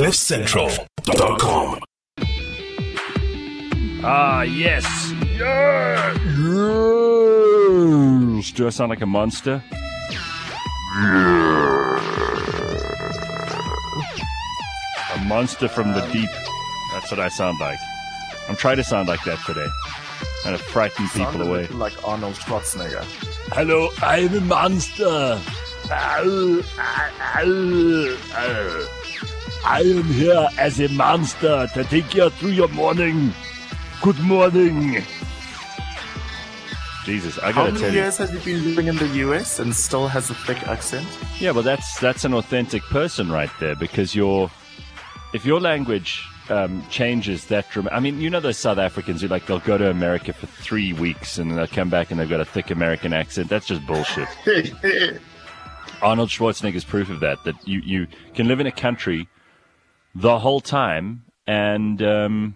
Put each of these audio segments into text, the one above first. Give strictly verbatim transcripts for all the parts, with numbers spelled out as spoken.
cliff central dot com. Ah, yes. Yeah. Yes. Do I sound like a monster? A monster from the deep. That's what I sound like. I'm trying to sound like that today. Trying to frighten people Sounded away. like Arnold Schwarzenegger. Hello, I'm a monster. Ow, ow, ow. I am here as a monster to take you through your morning. Good morning. Jesus, I How gotta many tell you. years has he been living in the U S and still has a thick accent? Yeah, well, that's that's an authentic person right there, because your if your language um, changes that dram- I mean, you know those South Africans who like they'll go to America for three weeks and then they'll come back and they've got a thick American accent. That's just bullshit. Arnold Schwarzenegger's proof of that. That you you can live in a country the whole time and um,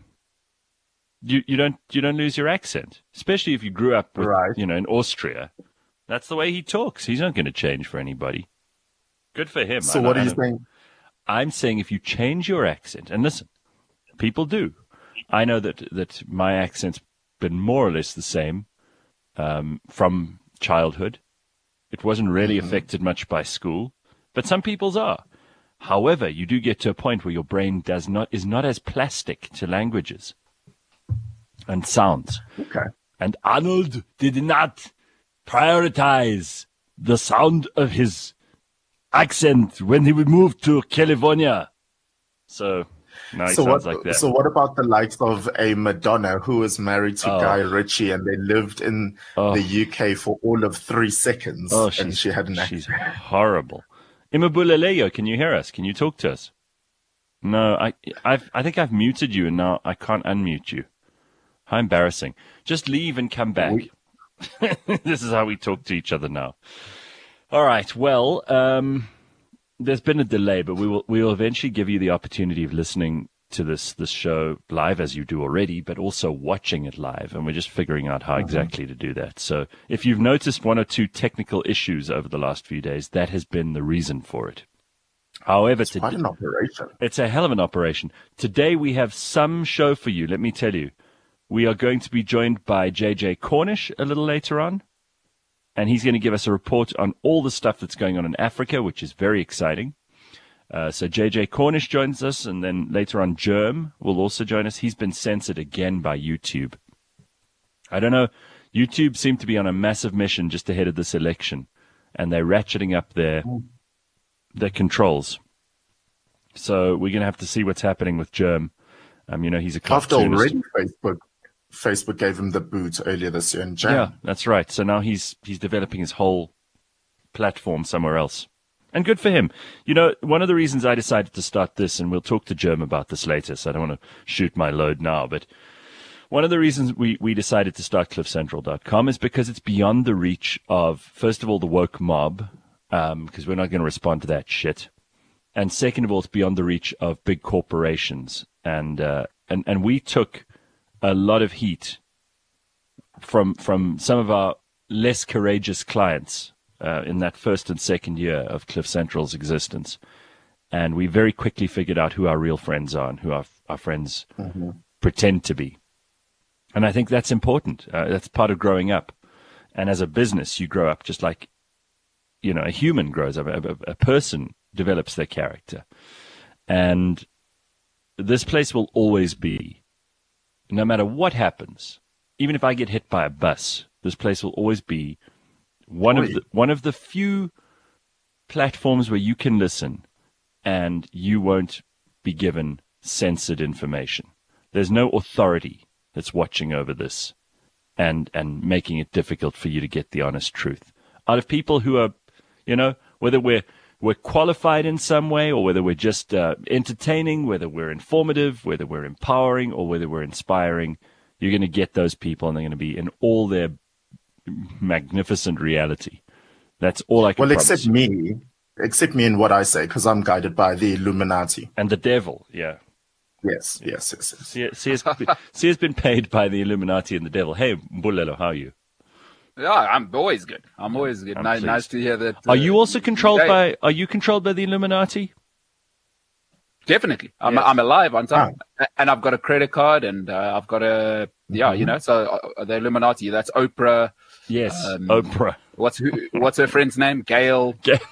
you you don't you don't lose your accent, especially if you grew up with, Right. you know, in Austria. That's the way he talks. He's not going to change for anybody. Good for him. So I what know- are I you know- saying? I'm saying if you change your accent, and listen, people do. I know that that my accent's been more or less the same um, from childhood. It wasn't really Mm-hmm. affected much by school, but some people's are. However, you do get to a point where your brain does not is not as plastic to languages and sounds. Okay. And Arnold did not prioritize the sound of his accent when he would move to California. So now he So sounds what? like that. So what about the likes of a Madonna who was married to Oh. Guy Ritchie and they lived in Oh. the U K for all of three seconds, oh, and she's, she had an she's accent. horrible. Imabulaleyo, can you hear us? Can you talk to us? No, I, I've, I think I've muted you and now I can't unmute you. How embarrassing. Just leave and come back. We- This is how we talk to each other now. All right. Well, um, there's been a delay, but we will we will eventually give you the opportunity of listening to this this show live, as you do already, but also watching it live. And we're just figuring out how exactly to do that. So if you've noticed one or two technical issues over the last few days, that has been the reason for it. However, It's quite today- an operation. it's a hell of an operation. Today we have some show for you, let me tell you. We are going to be joined by J J Cornish a little later on, and he's going to give us a report on all the stuff that's going on in Africa, which is very exciting. Uh, so J J Cornish joins us, and then later on Germ will also join us. He's been censored again by YouTube. I don't know. YouTube seemed to be on a massive mission just ahead of this election, and they're ratcheting up their their controls. So we're going to have to see what's happening with Germ. Um, you know, he's a After cartoonist. already Facebook, Facebook gave him the boot earlier this year in Jan. Yeah, that's right. So now he's he's developing his whole platform somewhere else. And good for him. You know, one of the reasons I decided to start this, and we'll talk to Germ about this later, so I don't want to shoot my load now, but one of the reasons we, we decided to start cliff central dot com is because it's beyond the reach of, first of all, the woke mob, um, because we're not going to respond to that shit. And second of all, it's beyond the reach of big corporations. And uh, and and we took a lot of heat from from some of our less courageous clients uh, in that first and second year of Cliff Central's existence, and we very quickly figured out who our real friends are and who our our friends Mm-hmm. pretend to be. And I think that's important. Uh, that's part of growing up. And as a business, you grow up just like, you know, a human grows up. A, a, a person develops their character, and this place will always be, no matter what happens, even if I get hit by a bus, this place will always be one of Oi. the one of the few platforms where you can listen and you won't be given censored information. There's no authority that's watching over this and and making it difficult for you to get the honest truth out of people who are, you know, whether we're we're qualified in some way, or whether we're just uh, entertaining, whether we're informative, whether we're empowering, or whether we're inspiring. You're going to get those people, and they're going to be in all their magnificent reality. That's all I can Well, promise. except me, except me in what I say, because I'm guided by the Illuminati. And the devil, yeah. Yes, yes, yes, yes. C, C, has, C has been paid by the Illuminati and the devil. Hey, Mbulelo, how are you? Yeah, I'm always good. I'm always good. I'm Nice, pleased. nice to hear that. Are uh, you also controlled yeah. by? Are you controlled by the Illuminati? Definitely. I'm Yes. I'm alive on time, and I've got a credit card, and uh, I've got a yeah, you know. So uh, the Illuminati. That's Oprah. Yes, Um, Oprah. What's who, what's her friend's name? Gail.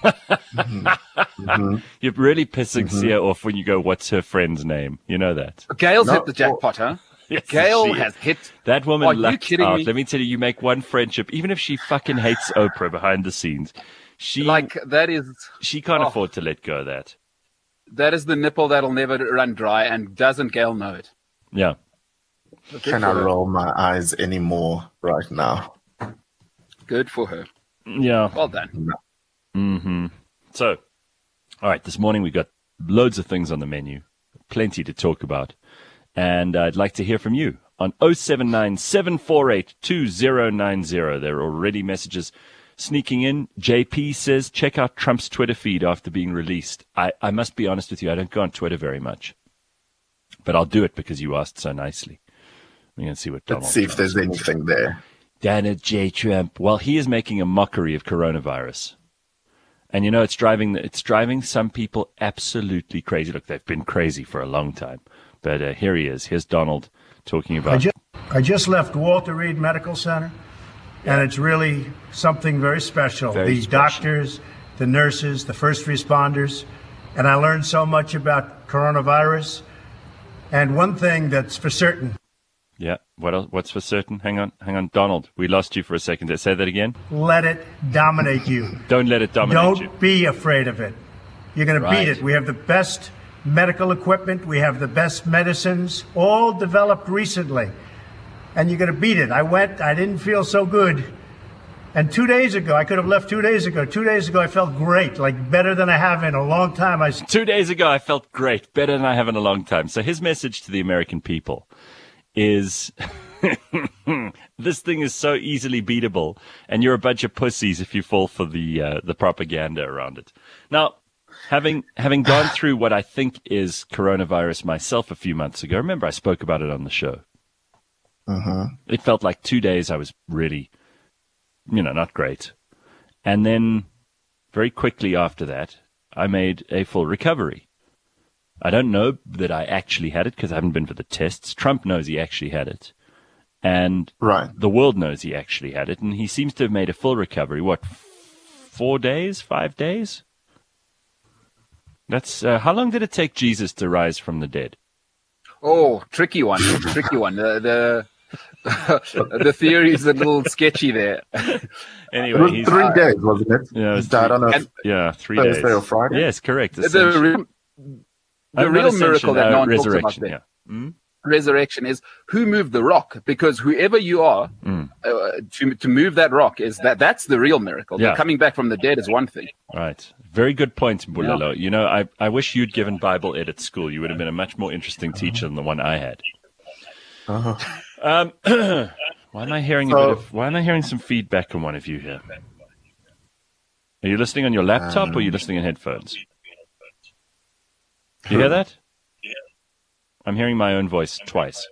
Mm-hmm. You're really pissing Mhm. Sia off when you go, what's her friend's name? You know that. Gail's No, hit the jackpot, huh? Yes, Gail she has is. hit. That woman Are you lucked kidding out. me? Let me tell you, you make one friendship, even if she fucking hates Oprah behind the scenes. She Like that is she can't oh. afford to let go of that. that is the nipple that'll never run dry, and doesn't Gail know it? Yeah. Good Can for I her. roll my eyes anymore right now? Good for her. Yeah. Well done. Mm-hmm. So, all right, this morning we got loads of things on the menu, plenty to talk about. And I'd like to hear from you on oh seven nine, seven four eight, two oh nine oh. There are already messages sneaking in. J P says, check out Trump's Twitter feed after being released. I, I must be honest with you, I don't go on Twitter very much. But I'll do it because you asked so nicely. We're going to see what Donald Let's see if Trump there's says. anything there. Donald J. Trump. Well, he is making a mockery of coronavirus. And you know, it's driving it's driving some people absolutely crazy. Look, they've been crazy for a long time. But uh, here he is. Here's Donald talking I about... just, I just left Walter Reed Medical Center, and it's really something very special. Very the special. doctors, the nurses, the first responders, and I learned so much about coronavirus. And one thing that's for certain, Yeah, what else? What's for certain? Hang on, hang on. Donald, we lost you for a second. Say that again. let it dominate you. Don't let it dominate Don't you. be afraid of it. You're going Right. to beat it. We have the best medical equipment. We have the best medicines, all developed recently. And you're going to beat it. I went, I didn't feel so good. And two days ago, I could have left two days ago. Two days ago, I felt great, like better than I have in a long time. I Two days ago, I felt great, better than I have in a long time. So his message to the American people is... this thing is so easily beatable, and you're a bunch of pussies if you fall for the uh, the propaganda around it. Now, having having gone through what I think is coronavirus myself a few months ago, remember I spoke about it on the show. Mm-hmm. It felt like two days I was really, you know, not great. And then very quickly after that, I made a full recovery. I don't know that I actually had it because I haven't been for the tests. Trump knows he actually had it. And Right. the world knows he actually had it. And he seems to have made a full recovery. What, f- four days, five days? That's uh, how long did it take Jesus to rise from the dead? Oh, tricky one, tricky one. The the, the theory is a little sketchy there. Anyway, It was he's, three days, wasn't it? Yeah, it He was died three- on a and- yeah, three Thursday days. or Friday? Yes, correct. The Ascension. real, Uh, the not real ascension, miracle that uh, no one talks about resurrection. there. Yeah. Mm? Resurrection is who moved the rock, because whoever you are Mm. uh, to to move that rock is that that's the real miracle. Yeah. The coming back from the dead is one thing. Right. Very good point, Mbulelo. You know, I, I wish you'd given Bible Ed at school. You would have been a much more interesting teacher than the one I had. Uh-huh. Um, why am I hearing a So- bit of, why am I hearing some feedback from one of you here? Are you listening on your laptop or are you listening in headphones? You hear that? I'm hearing my own voice twice.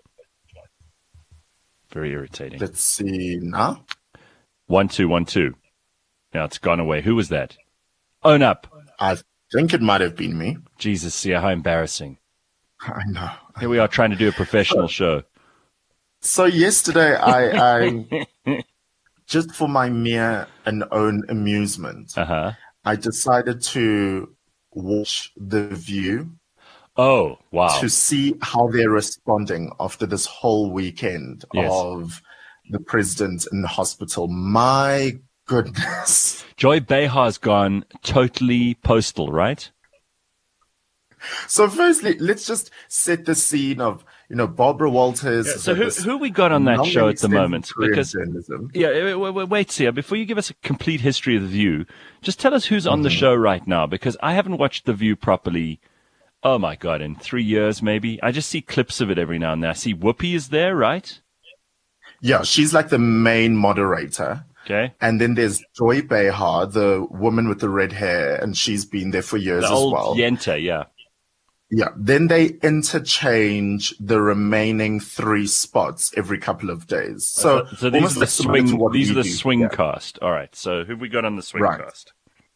Very irritating. Let's see now. One, two, one, two. Now it's gone away. Who was that? Own up. I think it might have been me. Jesus, see how embarrassing. I know. Here we are trying to do a professional show. So yesterday, I, I just for my mere and own amusement, Uh-huh. I decided to watch The View Oh, wow. to see how they're responding after this whole weekend Yes. of the president in hospital. My goodness. Joy Behar's gone totally postal, right? So firstly, let's just set the scene of, you know, Barbara Walters. So with who this who we got on that long show and at the extensive moment? career in Because journalism. yeah, wait, wait, wait Sia, before you give us a complete history of the View, just tell us who's on the show right now, because I haven't watched the View properly. Oh my God, in three years maybe. I just see clips of it every now and then. I see Whoopi is there, right? Yeah, she's like the main moderator. Okay. And then there's Joy Behar, the woman with the red hair, and she's been there for years The as old well. Yenta, yeah. Yeah. Then they interchange the remaining three spots every couple of days. So, so these almost are the like similar to swing. what These we are the do. swing Yeah. cast. All right. So who have we got on the swing Right. cast?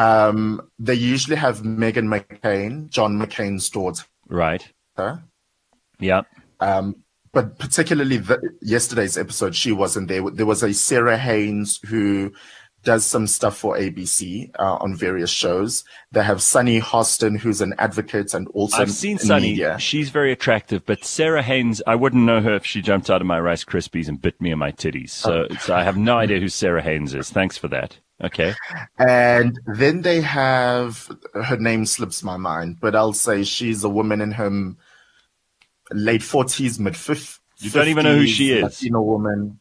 Um, they usually have Meghan McCain, John McCain's daughter. Right. Yeah. Um, but particularly the, yesterday's episode, she wasn't there. There was a Sarah Haynes who does some stuff for A B C uh, on various shows. They have Sunny Hostin, who's an advocate and also I've seen in Sunny. media. She's very attractive, but Sarah Haynes, I wouldn't know her if she jumped out of my Rice Krispies and bit me in my titties. So, Oh. so I have no idea who Sarah Haynes is. Thanks for that. Okay. And then they have, her name slips my mind, but I'll say she's a woman in her m- late forties, mid fifties. You don't even know who she is. Latino woman.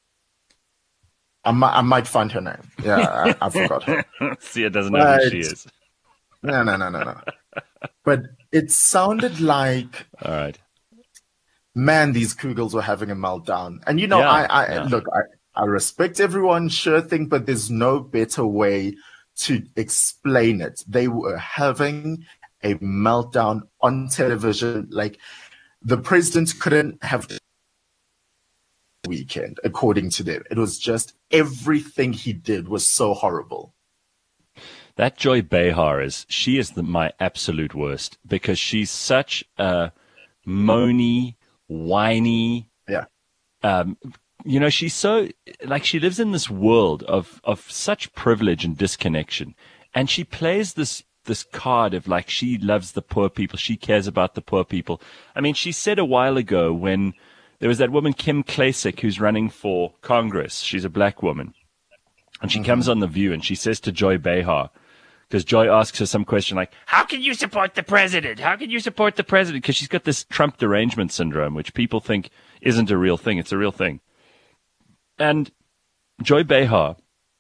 I might, I might find her name. Yeah, I, I forgot her. Sia doesn't know who she But- is. No, no, no, no, no. But it sounded like, All right. man, these Kugels were having a meltdown. And you know, Yeah, I, I yeah. look, I, I respect everyone, sure thing, but there's no better way to explain it. They were having a meltdown on television. Like the president couldn't have weekend, according to them. It was just everything he did was so horrible. That Joy Behar is, she is the, my absolute worst because she's such a moany, whiny, Yeah. um, you know, she's so, like, she lives in this world of, of such privilege and disconnection. And she plays this, this card of like, she loves the poor people. She cares about the poor people. I mean, she said a while ago when there was that woman, Kim Klacik, who's running for Congress. She's a black woman. And she comes on The View and she says to Joy Behar, because Joy asks her some question like, how can you support the president? How can you support the president? Because she's got this Trump derangement syndrome, which people think isn't a real thing. It's a real thing. And Joy Behar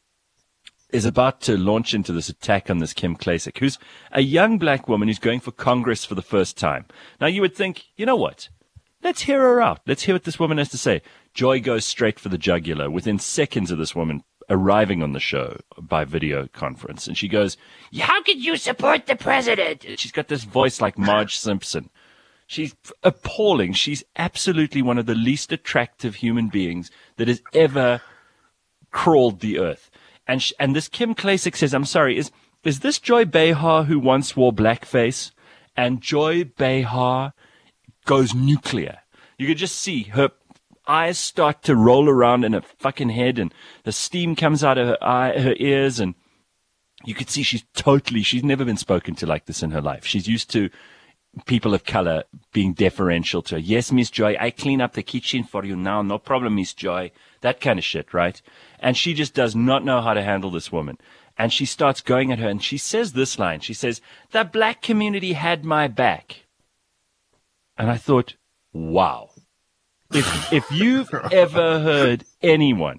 is about to launch into this attack on this Kim Klacik, who's a young black woman who's going for Congress for the first time. Now, you would think, you know what? Let's hear her out. Let's hear what this woman has to say. Joy goes straight for the jugular within seconds of this woman arriving on the show by video conference. And she goes, how could you support the president? And she's got this voice like Marge Simpson. She's appalling. She's absolutely one of the least attractive human beings that has ever crawled the earth. And sh- and this Kim Klacik says, I'm sorry, is is this Joy Behar who once wore blackface? And Joy Behar goes nuclear. You could just see her eyes start to roll around in her fucking head, and the steam comes out of her eye, her ears, and you could see she's totally, she's never been spoken to like this in her life. She's used to people of color being deferential to her. Yes, Miss Joy, I clean up the kitchen for you now. No problem, Miss Joy. That kind of shit, right? And she just does not know how to handle this woman. And she starts going at her, and she says this line. She says, the black community had my back. And I thought, wow. If, if you've ever heard anyone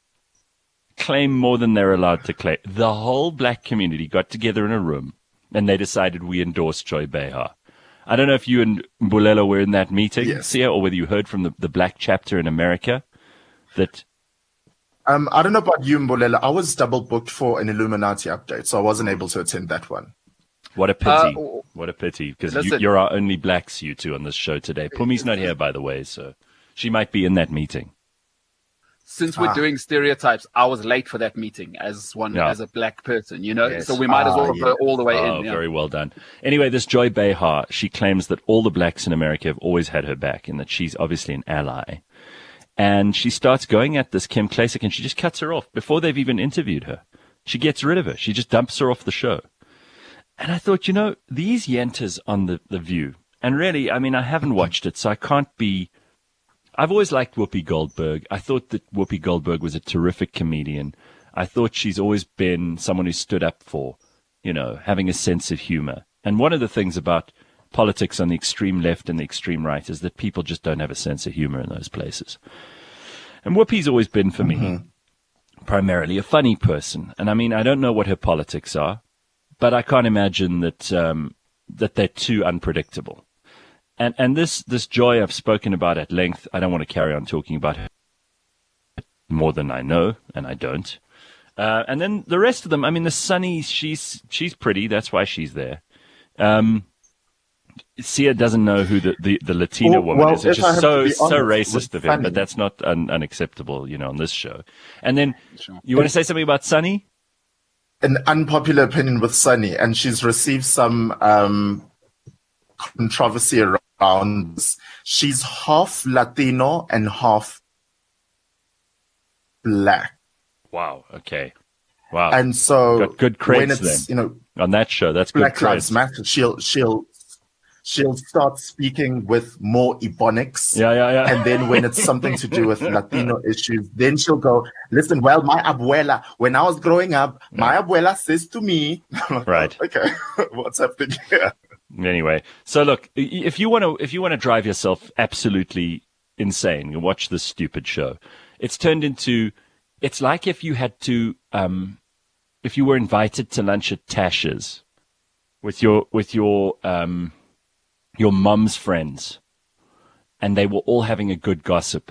claim more than they're allowed to claim, the whole black community got together in a room and they decided we endorse Joy Behar. I don't know if you and Mbulela were in that meeting, Yes. Sia, or whether you heard from the, the black chapter in America that, Um, I don't know about you, Mbolela. I was double booked for an Illuminati update, so I wasn't able to attend that one. what a pity. Uh, what a pity. Because you, listen. you're our only blacks, you two, on this show today. Pumi's not here, by the way, so she might be in that meeting. Since we're Ah. doing stereotypes, I was late for that meeting as one Yeah. as a black person, you know. Yes. So we might as well Ah, go yeah. all the way Oh, in. Yeah. very well done. Anyway, this Joy Behar, she claims that all the blacks in America have always had her back and that she's obviously an ally. And she starts going at this Kim Klacik and she just cuts her off before they've even interviewed her. She gets rid of her. She just dumps her off the show. And I thought, you know, these yentas on the, the View, and really, I mean, I haven't watched it, so I can't be... I've always liked Whoopi Goldberg. I thought that Whoopi Goldberg was a terrific comedian. I thought she's always been someone who stood up for, you know, having a sense of humor. And one of the things about politics on the extreme left and the extreme right is that people just don't have a sense of humor in those places. And Whoopi's always been, for me, primarily a funny person. And I mean, I don't know what her politics are, but I can't imagine that um, that they're too unpredictable. And and this this Joy I've spoken about at length. I don't want to carry on talking about her more than I know, and I don't. Uh, and then the rest of them, I mean, the Sunny, she's she's pretty. That's why she's there. Um, Sia doesn't know who the, the, the Latina Well- woman well, is, which if I is have so to be so honest, racist with of him. Sunny- But that's not un, unacceptable, you know, on this show. And then Sure. you want to say something about Sunny? an unpopular opinion with Sunny, and she's received some um, controversy around this. She's half Latino and half black. Wow. Okay. Wow. And so got good when creds it's, then. you know, On that show, that's good Black Lives creds. Matter, she'll she'll she'll start speaking with more ebonics. Yeah, yeah, yeah. And then when it's something to do with Latino issues, then she'll go, listen, well, my abuela, when I was growing up, my abuela says to me, Right. Okay, what's happening here? Anyway, so look, i- if you want to, if you want to drive yourself absolutely insane, you watch this stupid show. It's turned into, it's like if you had to, um, if you were invited to lunch at Tasha's with your with your um, your mum's friends, and they were all having a good gossip.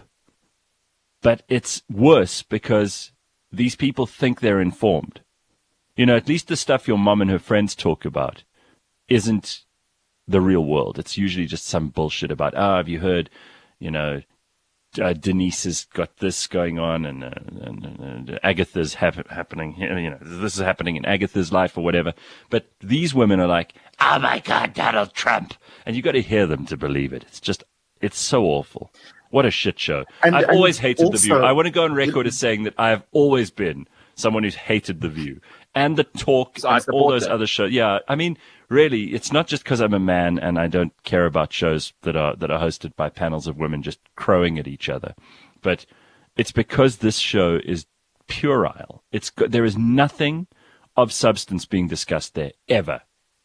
But it's worse because these people think they're informed. You know, at least the stuff your mum and her friends talk about isn't the real world. It's usually just some bullshit about, oh, have you heard, you know, uh, Denise has got this going on, and, uh, and, and Agatha's hap- happening here, you know, this is happening in Agatha's life or whatever. But these women are like, oh my God, Donald Trump. And you got to hear them to believe it. It's just, it's so awful. What a shit show. And- I've and always hated The View. also- I want to go on record as saying that I have always been someone who's hated The View and the talk So I and all support those that. other shows. Yeah, I mean, really, it's not just because I'm a man and I don't care about shows that are that are hosted by panels of women just crowing at each other, but it's because this show is puerile. It's go- there is nothing of substance being discussed there ever.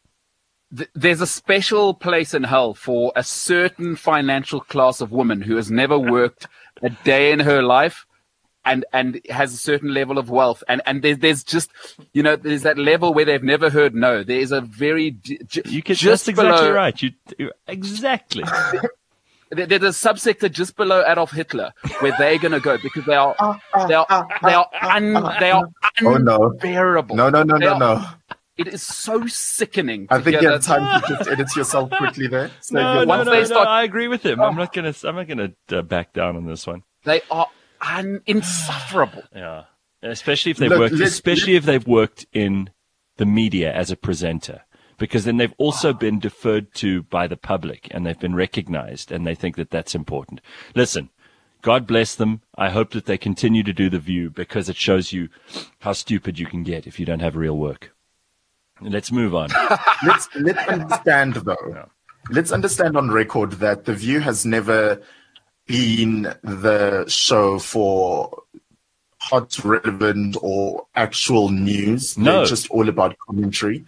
Th- There's a special place in hell for a certain financial class of woman who has never worked a day in her life and, and has a certain level of wealth. And, and there's, there's just, you know, there's that level where they've never heard no. There is a very, j- j- You can, just that's exactly below, right. You you- exactly. there- there's a subsector just below Adolf Hitler where they're going to go because they are, they are, they are, un, they are Oh, no. unbearable. No, no, no, They no, are- no. It is so sickening. I to think hear you have that- time to just edit yourself quickly there. Save No, your no, once no, they no, start- I agree with him. I'm not gonna. I'm not gonna uh, back down on this one. They are un- insufferable. Yeah, especially if they've Look, worked, let's- especially if they've worked in the media as a presenter, because then they've also been deferred to by the public and they've been recognized, and they think that that's important. Listen, God bless them. I hope that they continue to do The View because it shows you how stupid you can get if you don't have real work. Let's move on. let's let's understand though. Let's understand on record that The View has never been the show for hot, relevant, or actual news. No. They're just all about commentary.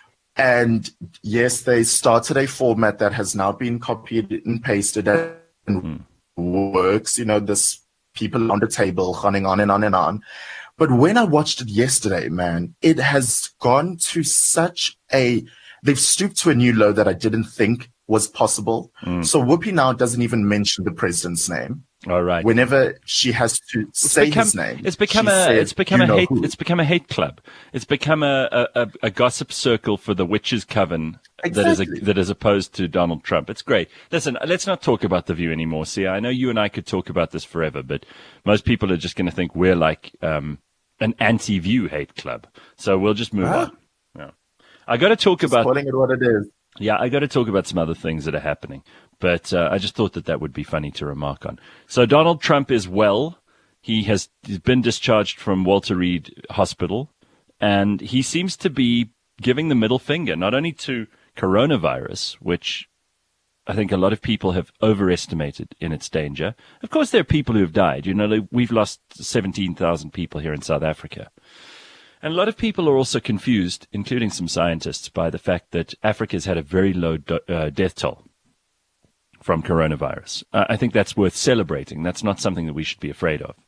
And yes, they started a format that has now been copied and pasted and works. You know, this people on the table running on and on and on. But when I watched it yesterday, man, it has gone to such a, they've stooped to a new low that I didn't think was possible. So Whoopi now doesn't even mention the president's name. All right. Whenever she has to say become, his name, it's become she a says, it's become "You a know hate who." it's become a hate club. It's become a a, a, a gossip circle for the witches' coven that is a, Exactly. that is opposed to Donald Trump. It's great. Listen, let's not talk about The View anymore. See, I know you and I could talk about this forever, but most people are just going to think we're like um, an anti-View hate club. So we'll just move Huh? on. Yeah. I got to talk Just about calling it what it is. yeah, I got to talk about some other things that are happening, but uh, I just thought that that would be funny to remark on. So Donald Trump is well. He has he's been discharged from Walter Reed Hospital, and he seems to be giving the middle finger, not only to coronavirus, which I think a lot of people have overestimated in its danger. Of course, there are people who have died. You know, like, we've lost seventeen thousand people here in South Africa. And a lot of people are also confused, including some scientists, by the fact that Africa's had a very low do- uh, death toll from coronavirus. Uh, I think that's worth celebrating. That's not something that we should be afraid of.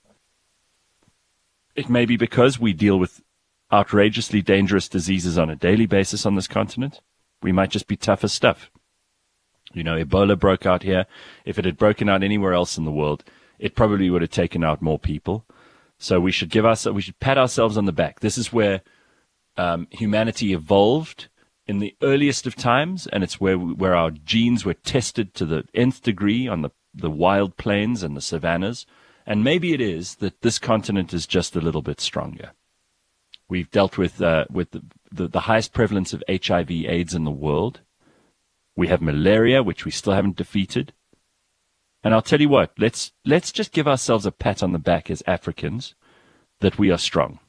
It may be because we deal with outrageously dangerous diseases on a daily basis on this continent. We might just be tough as stuff. You know, Ebola broke out here. If it had broken out anywhere else in the world, it probably would have taken out more people. So we should give us, we should pat ourselves on the back. This is where um, humanity evolved in the earliest of times, and it's where we, where our genes were tested to the nth degree on the, the wild plains and the savannas. And maybe it is that this continent is just a little bit stronger. We've dealt with uh, with the, the, the highest prevalence of H I V AIDS in the world. We have malaria, which we still haven't defeated. And I'll tell you what, let's let's just give ourselves a pat on the back as Africans that we are strong.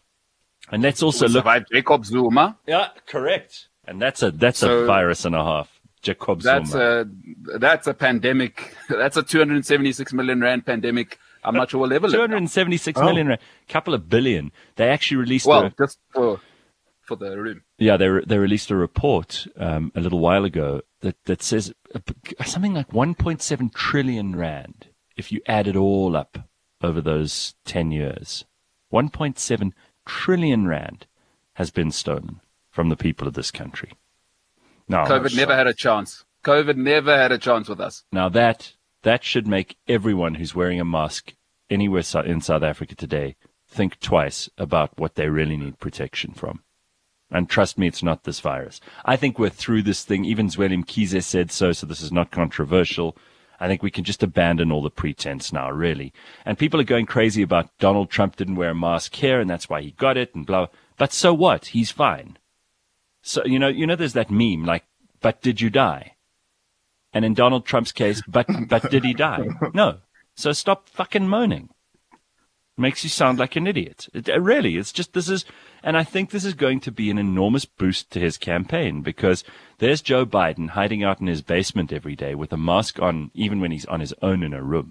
And let's also we look survived Jacob Zuma. Yeah, correct. And that's a that's So- a virus and a half. Jacob That's Zuma. a that's a pandemic. That's a two hundred seventy-six million rand pandemic. I'm not sure what level. two it hundred seventy-six Oh. million rand, couple of billion. They actually released Well, a, just for for the room. yeah, they re- they released a report um, a little while ago that that says uh, something like one point seven trillion rand if you add it all up over those ten years. one point seven trillion rand has been stolen from the people of this country. Now, COVID never had a chance. COVID never had a chance with us. Now that that should make everyone who's wearing a mask anywhere so- in South Africa today think twice about what they really need protection from. And trust me, it's not this virus. I think we're through this thing. Even Zweli Mkhize said so, so this is not controversial. I think we can just abandon all the pretense now, really. And people are going crazy about Donald Trump didn't wear a mask here, and that's why he got it, and blah. But so what? He's fine. So, you know, you know, there's that meme, like, but did you die? And in Donald Trump's case, but, but did he die? No. So stop fucking moaning. Makes you sound like an idiot. It, uh, really, it's just, this is, and I think this is going to be an enormous boost to his campaign because there's Joe Biden hiding out in his basement every day with a mask on, even when he's on his own in a room.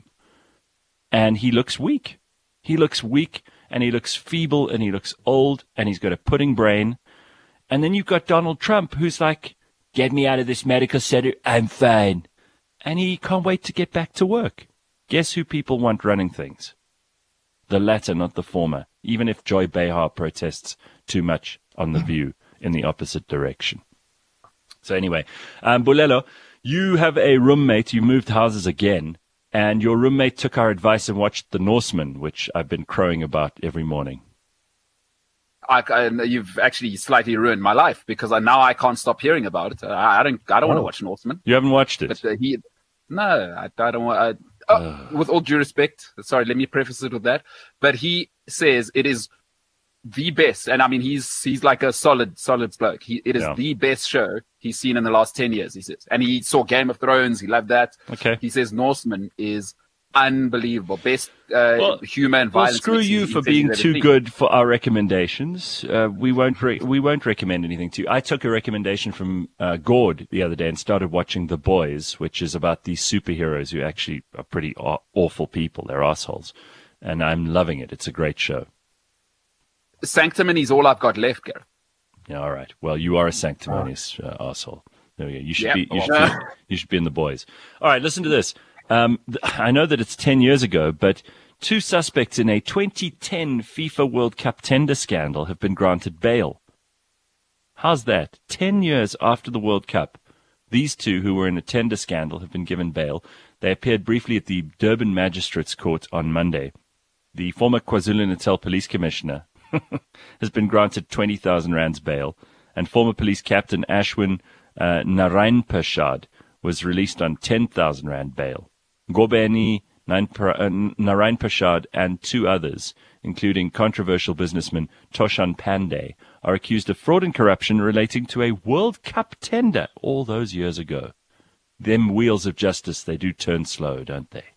And he looks weak. He looks weak and he looks feeble and he looks old and he's got a pudding brain. And then you've got Donald Trump who's like, get me out of this medical center. I'm fine. And he can't wait to get back to work. Guess who people want running things? The latter, not the former, even if Joy Behar protests too much on The View in the opposite direction. So anyway, um, Bulelo, you have a roommate. You moved houses again, and your roommate took our advice and watched The Norseman, which I've been crowing about every morning. I, I, you've actually slightly ruined my life because I, now I can't stop hearing about it. I, I don't. I don't want to watch Northman. You haven't watched it? But uh, he, no, I, I don't want. I, oh, with all due respect, sorry, let me preface it with that. But he says it is the best, and I mean he's he's like a solid, solid bloke. He, it is Yeah. the best show he's seen in the last ten years. He says, and he saw Game of Thrones. He loved that. Okay. He says Norseman is unbelievable, best uh, Well, humor and Well, violence. screw mix he- you he for says being he's ever too seen. good for our recommendations. Uh, we won't re- we won't recommend anything to you. I took a recommendation from uh, Gord the other day and started watching The Boys, which is about these superheroes who actually are pretty aw- awful people. They're assholes, and I'm loving it. It's a great show. Sanctimony is all I've got left, Gareth. Yeah, all right. Well, you are a sanctimonious uh, asshole. There we go. You should Yeah, be. You should well. be. You should be in The Boys. All right. Listen to this. Um, th- I know that it's ten years ago, but two suspects in a twenty ten FIFA World Cup tender scandal have been granted bail. How's that? Ten years after the World Cup, these two who were in a tender scandal have been given bail. They appeared briefly at the Durban Magistrates Court on Monday. The former KwaZulu-Natal Police Commissioner has been granted twenty thousand rands bail, and former police captain Ashwin uh, Narayan Prasad was released on ten thousand rand bail. Gobeni, Narayan Prasad, and two others, including controversial businessman Toshan Pandey, are accused of fraud and corruption relating to a World Cup tender all those years ago. Them wheels of justice, they do turn slow, don't they?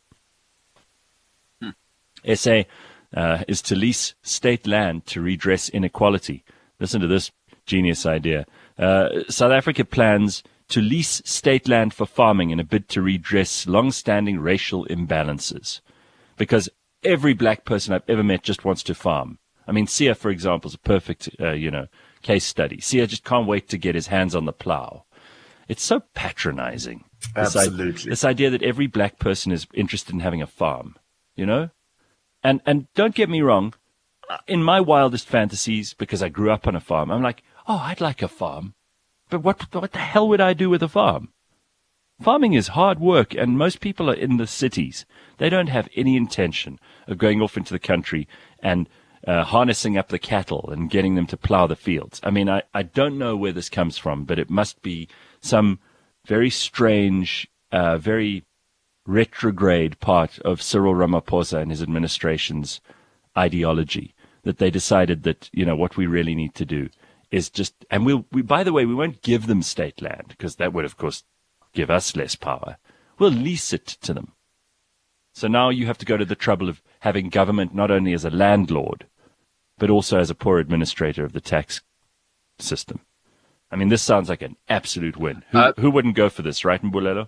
Hmm. S A uh, is to lease state land to redress inequality. Listen to this genius idea. Uh, South Africa plans to lease state land for farming in a bid to redress long-standing racial imbalances. Because every black person I've ever met just wants to farm. I mean, Sia, for example, is a perfect, uh, you know, case study. Sia just can't wait to get his hands on the plow. It's so patronizing. This i- Absolutely. This idea that every black person is interested in having a farm, you know? And and don't get me wrong, in my wildest fantasies, because I grew up on a farm, I'm like, oh, I'd like a farm. But what what the hell would I do with a farm? Farming is hard work, and most people are in the cities. They don't have any intention of going off into the country and uh, harnessing up the cattle and getting them to plow the fields. I mean, I, I don't know where this comes from, but it must be some very strange, uh, very retrograde part of Cyril Ramaphosa and his administration's ideology. that they decided that, you know, what we really need to do is just, and we'll, we, by the way, we won't give them state land because that would, of course, give us less power. We'll lease it to them. So now you have to go to the trouble of having government not only as a landlord, but also as a poor administrator of the tax system. I mean, this sounds like an absolute win. Who, uh, who wouldn't go for this, right, Mbulelo?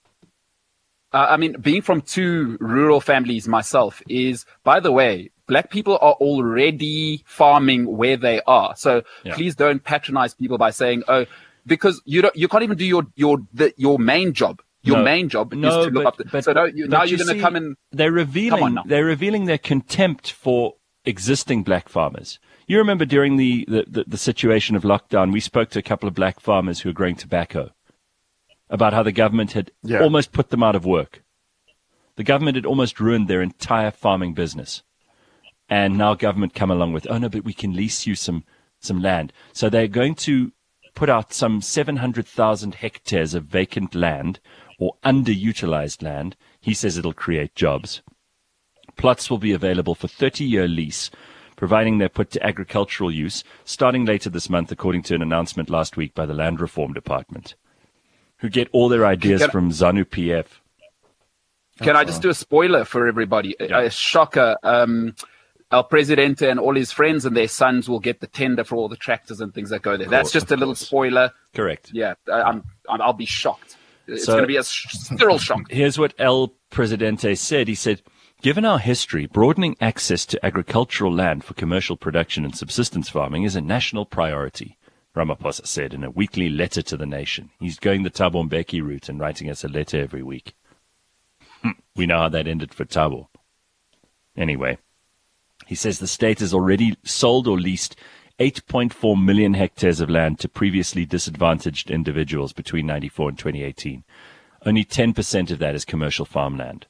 Uh, I mean, being from two rural families myself is, by the way, black people are already farming where they are. So yeah. Please don't patronize people by saying, oh, because you don't, you can't even do your, your, the, your main job. Your no, main job no, is to look but, up. The, but, so now, you, now you you're going to come and they're revealing, they're revealing their contempt for existing black farmers. You remember during the, the, the, the situation of lockdown, we spoke to a couple of black farmers who were growing tobacco about how the government had yeah. almost put them out of work. The government had almost ruined their entire farming business. And now government come along with, oh, no, but we can lease you some, some land. So they're going to put out some seven hundred thousand hectares of vacant land or underutilized land. He says it'll create jobs. Plots will be available for thirty-year lease, providing they're put to agricultural use, starting later this month, according to an announcement last week by the Land Reform Department, who get all their ideas can, from ZANU-P F. Can oh, I just do a spoiler for everybody? Yeah. A, a shocker. Um, El Presidente and all his friends and their sons will get the tender for all the tractors and things that go there. That's just a little spoiler. Correct. Yeah, I'm, I'm, I'll be shocked. It's so, going to be a sterile shock. Here's what El Presidente said. He said, given our history, broadening access to agricultural land for commercial production and subsistence farming is a national priority, Ramaphosa said in a weekly letter to the nation. He's going the Thabo Mbeki route and writing us a letter every week. We know how that ended for Thabo. Anyway, he says the state has already sold or leased eight point four million hectares of land to previously disadvantaged individuals between ninety-four and twenty eighteen. Only ten percent of that is commercial farmland.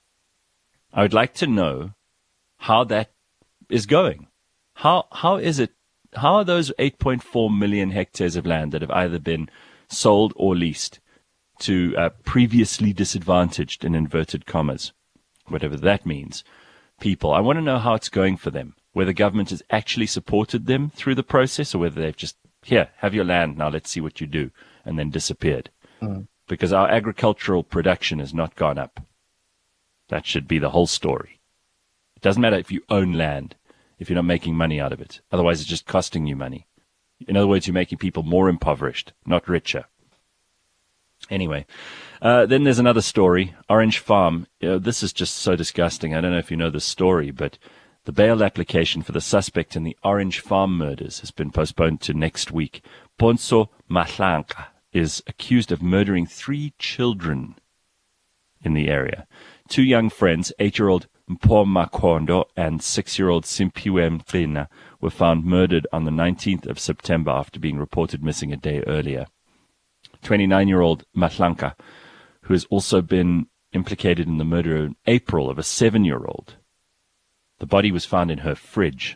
I would like to know how that is going. How how is it? How are those eight point four million hectares of land that have either been sold or leased to uh, previously disadvantaged, in inverted commas, whatever that means, people? I want to know how it's going for them, whether government has actually supported them through the process or whether they've just, here, have your land, now let's see what you do, and then disappeared. Mm. Because our agricultural production has not gone up. That should be the whole story. It doesn't matter if you own land, if you're not making money out of it. Otherwise, it's just costing you money. In other words, you're making people more impoverished, not richer. Anyway, uh, then there's another story, Orange Farm. You know, this is just so disgusting. I don't know if you know the story, but the bail application for the suspect in the Orange Farm murders has been postponed to next week. Ponso Mahlanka is accused of murdering three children in the area. Two young friends, eight-year-old Mpho Makondo and six-year-old Simpiwe Mqina, were found murdered on the nineteenth of September after being reported missing a day earlier. twenty-nine-year-old Mahlanka, who has also been implicated in the murder in April of a seven-year-old. The body was found in her fridge.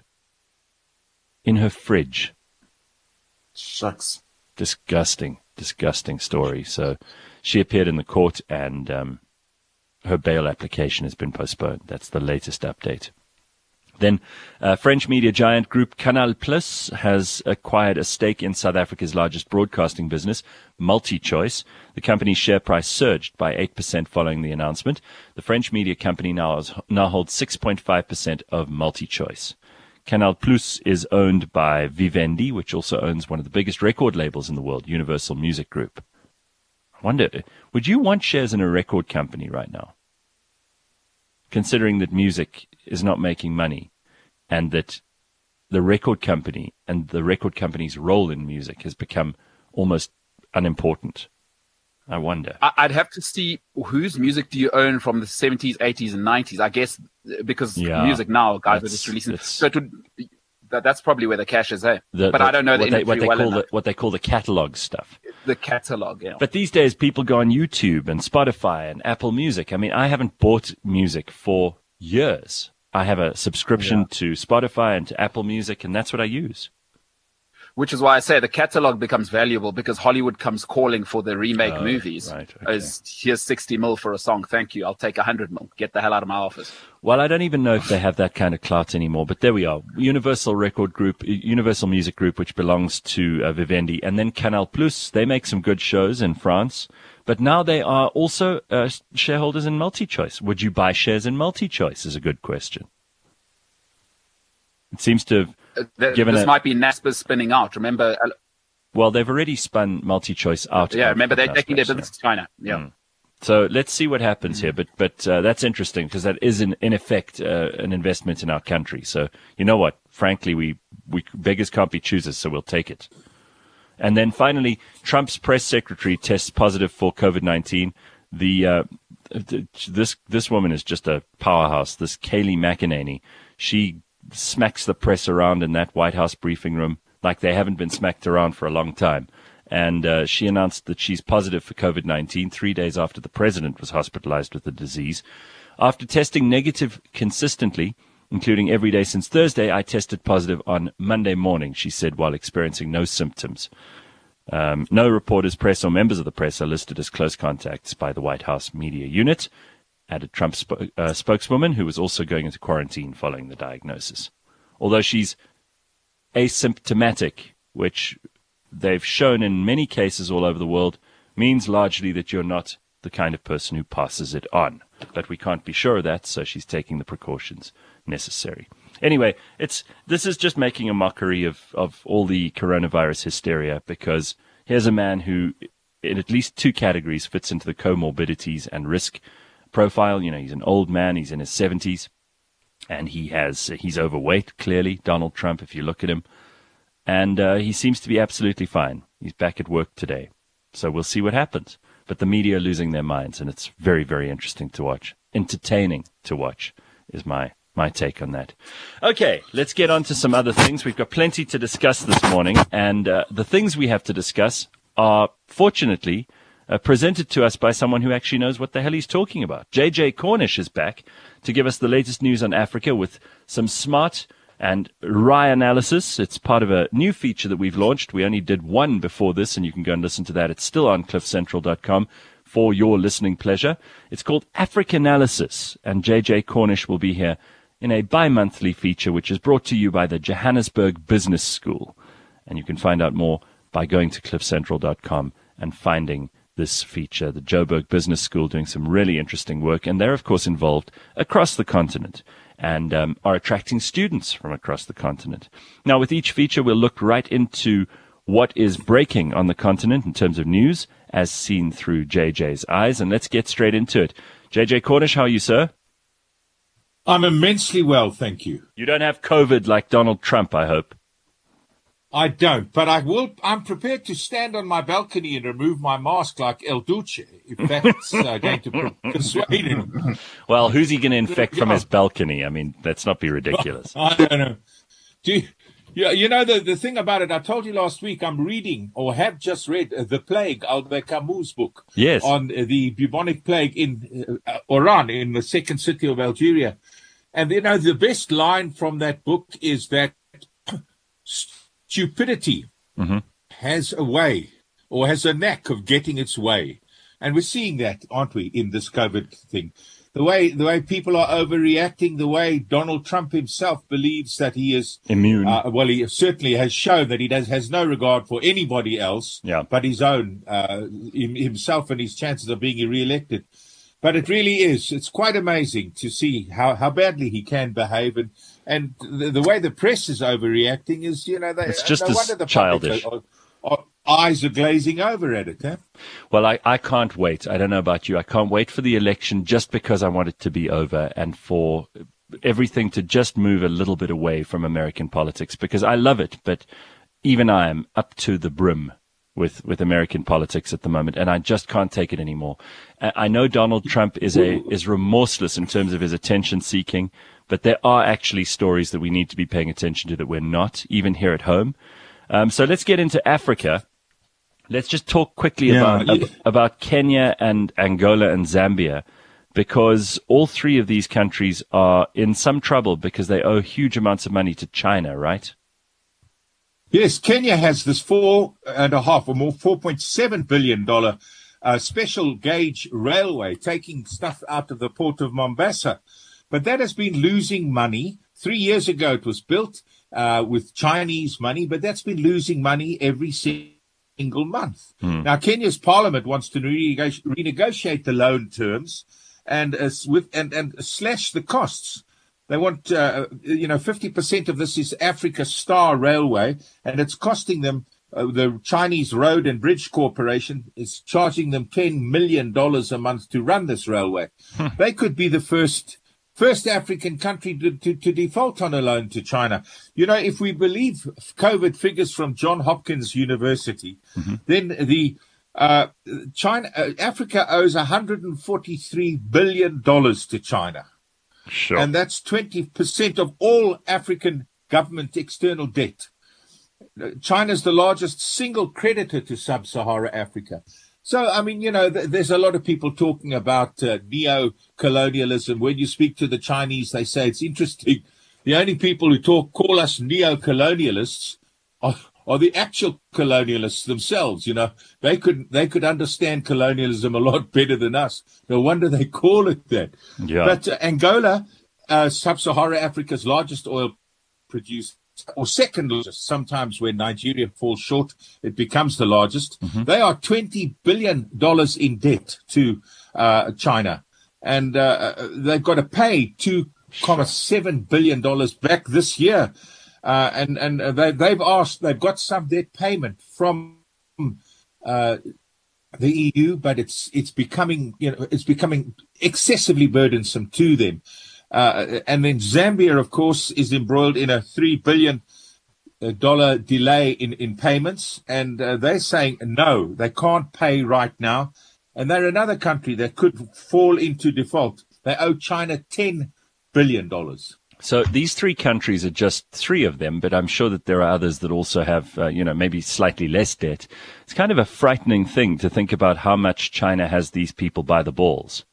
In her fridge. Shucks. Disgusting, disgusting story. So she appeared in the court and um, her bail application has been postponed. That's the latest update. Then uh, French media giant group Canal Plus has acquired a stake in South Africa's largest broadcasting business, MultiChoice. The company's share price surged by eight percent following the announcement. The French media company now, has, now holds six point five percent of MultiChoice. Canal Plus is owned by Vivendi, which also owns one of the biggest record labels in the world, Universal Music Group. I wonder, would you want shares in a record company right now? Considering that music is not making money and that the record company and the record company's role in music has become almost unimportant. I wonder. I'd have to see whose music do you own from the seventies, eighties, and nineties. I guess because yeah, music now, guys are just releasing. So it would, that, that's probably where the cash is, hey? The, but the, I don't know the what they, what they well call enough. the, what they call the catalog stuff. The catalog, yeah. But these days, people go on YouTube and Spotify and Apple Music. I mean, I haven't bought music for years. I have a subscription yeah. to Spotify and to Apple Music, and that's what I use. which is why I say the catalog becomes valuable because Hollywood comes calling for the remake Oh, movies. right, okay. As here's sixty mil for a song. Thank you. I'll take one hundred mil. Get the hell out of my office. Well, I don't even know if they have that kind of clout anymore, but there we are. Universal Record Group, Universal Music Group, which belongs to uh, Vivendi, and then Canal Plus. They make some good shows in France, but now they are also uh, shareholders in MultiChoice. Would you buy shares in MultiChoice is a good question. It seems to have Uh, th- given this a, might be Naspers spinning out. Remember? Uh, well, they've already spun MultiChoice out. yeah, of remember they're Naspers, taking their so- business to China. Yeah. Mm. So let's see what happens here. But but uh, that's interesting because that is in, in effect uh, an investment in our country. So you know what? Frankly, we, we beggars can't be choosers, so we'll take it. And then finally, Trump's press secretary tests positive for COVID nineteen. The uh, th- this this woman is just a powerhouse. This Kayleigh McEnany, she smacks the press around in that White House briefing room like they haven't been smacked around for a long time. And uh, she announced that she's positive for COVID nineteen three days after the president was hospitalized with the disease. After testing negative consistently, including every day since Thursday, I tested positive on Monday morning, she said, while experiencing no symptoms. Um, no reporters, press, or members of the press are listed as close contacts by the White House media unit, added Trump's sp- uh, spokeswoman, who was also going into quarantine following the diagnosis. Although she's asymptomatic, which they've shown in many cases all over the world, means largely that you're not the kind of person who passes it on. But we can't be sure of that, so she's taking the precautions necessary. Anyway, it's this is just making a mockery of, of all the coronavirus hysteria, because here's a man who, in at least two categories, fits into the comorbidities and risk profile. You know, he's an old man, he's in his seventies, and he has he's overweight, clearly, Donald Trump, if you look at him. And uh, he seems to be absolutely fine. He's back at work today. So we'll see what happens. But the media are losing their minds, and it's very, very interesting to watch. Entertaining to watch is my, my take on that. Okay, let's get on to some other things. We've got plenty to discuss this morning, and uh, the things we have to discuss are, fortunately, uh, presented to us by someone who actually knows what the hell he's talking about. J J Cornish is back to give us the latest news on Africa with some smart and wry analysis. It's part of a new feature that we've launched. We only did one before this, and you can go and listen to that. It's still on cliff central dot com for your listening pleasure. It's called Africanalysis, and J J Cornish will be here in a bi-monthly feature, which is brought to you by the Johannesburg Business School. And you can find out more by going to cliff central dot com and finding this feature. The Joburg Business School doing some really interesting work, and they're, of course, involved across the continent, and um, are attracting students from across the continent. Now, with each feature, we'll look right into what is breaking on the continent in terms of news, as seen through J J's eyes, and let's get straight into it. J J Cornish, how are you, sir? I'm immensely well, thank you. You don't have COVID like Donald Trump, I hope. I don't, but I will. I'm prepared to stand on my balcony and remove my mask like El Duce, if that's uh, going to persuade him. Well, who's he going to infect from his balcony? I mean, let's not be ridiculous. I don't know. Do you, yeah, you know, the, the thing about it, I told you last week, I'm reading or have just read uh, The Plague, Albert Camus' book. Yes. On uh, the bubonic plague in uh, Oran, in the second city of Algeria. And, you know, the best line from that book is that stupidity mm-hmm. has a way or has a knack of getting its way. And we're seeing that, aren't we, in this COVID thing? The way the way people are overreacting, the way Donald Trump himself believes that he is immune. Uh, well, he certainly has shown that he does, has no regard for anybody else yeah. but his own, uh, himself and his chances of being reelected. But it really is. It's quite amazing to see how, how badly he can behave. And, and the, the way the press is overreacting is, you know, they, it's just no as wonder the childish. Are, are, eyes are glazing over at it. Huh? Well, I, I can't wait. I don't know about you. I can't wait for the election just because I want it to be over and for everything to just move a little bit away from American politics, because I love it. But even I am up to the brim with, with American politics at the moment, and I just can't take it anymore. I know Donald Trump is a is remorseless in terms of his attention seeking, but there are actually stories that we need to be paying attention to that we're not, even here at home. Um, so let's get into Africa. Let's just talk quickly yeah, about yeah. about Kenya and Angola and Zambia, because all three of these countries are in some trouble because they owe huge amounts of money to China, right? Yes, Kenya has this four and a half or more, four point seven billion dollars uh, special gauge railway taking stuff out of the port of Mombasa. But that has been losing money. Three years ago, it was built uh, with Chinese money, but that's been losing money every single month. Hmm. Now, Kenya's parliament wants to reneg- renegotiate the loan terms and uh, with and, and slash the costs. They want, uh, you know, fifty percent of this is Africa Star Railway, and it's costing them, uh, the Chinese Road and Bridge Corporation is charging them ten million dollars a month to run this railway. Hmm. They could be the first first African country to, to, to default on a loan to China. You know, if we believe COVID figures from Johns Hopkins University, mm-hmm. then the uh, China uh, Africa owes one hundred forty-three billion dollars to China. Sure. And that's twenty percent of all African government external debt. China's the largest single creditor to sub-Saharan Africa. So, I mean, you know, th- there's a lot of people talking about uh, neo-colonialism. When you speak to the Chinese, they say it's interesting. The only people who talk call us neo-colonialists are, are the actual colonialists themselves. You know, they could they could understand colonialism a lot better than us. No wonder they call it that. Yeah. But uh, Angola, uh, sub-Saharan Africa's largest oil producer, or second largest, sometimes when Nigeria falls short, it becomes the largest. Mm-hmm. They are twenty billion dollars in debt to uh, China. And uh, they've got to pay two point seven billion dollars back this year. Uh, and and they, they've asked, they've got some debt payment from uh, the E U, but it's it's becoming, you know, it's becoming excessively burdensome to them. Uh, and then Zambia, of course, is embroiled in a three billion dollars delay in, in payments. And uh, they're saying, no, they can't pay right now. And they're another country that could fall into default. They owe China ten billion dollars. So these three countries are just three of them, but I'm sure that there are others that also have, uh, you know, maybe slightly less debt. It's kind of a frightening thing to think about how much China has these people by the balls.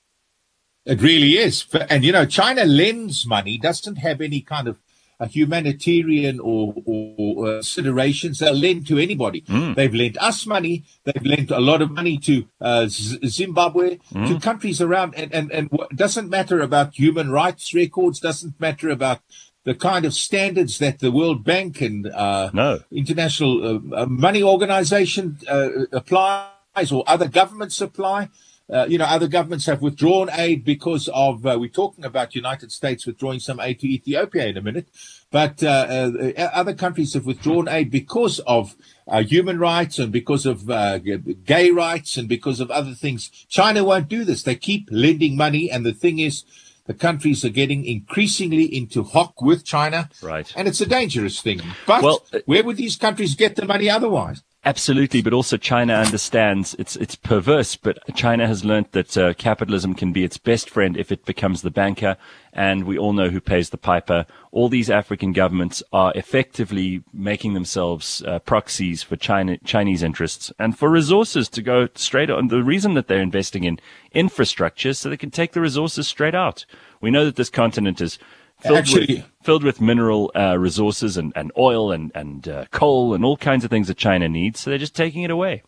It really is. And, you know, China lends money, doesn't have any kind of a humanitarian or, or, or considerations. They'll lend to anybody. Mm. They've lent us money. They've lent a lot of money to uh, Z- Zimbabwe, mm. to countries around. And, and, and it doesn't matter about human rights records, doesn't matter about the kind of standards that the World Bank and uh, no. International uh, Money Organization uh, applies or other governments apply. Uh, you know, other governments have withdrawn aid because of, uh, we're talking about United States withdrawing some aid to Ethiopia in a minute, but uh, uh, other countries have withdrawn aid because of uh, human rights and because of uh, gay rights and because of other things. China won't do this. They keep lending money, and the thing is, the countries are getting increasingly into hock with China, right? And it's a dangerous thing. But well, where would these countries get the money otherwise? Absolutely, but also China understands it's it's perverse, but China has learnt that uh, capitalism can be its best friend if it becomes the banker, and we all know who pays the piper. All these African governments are effectively making themselves uh, proxies for China, Chinese interests and for resources to go straight on. The reason that they're investing in infrastructure is so they can take the resources straight out. We know that this continent is Filled Actually, with, filled with mineral uh, resources and, and oil and, and uh, coal and all kinds of things that China needs, so they're just taking it away.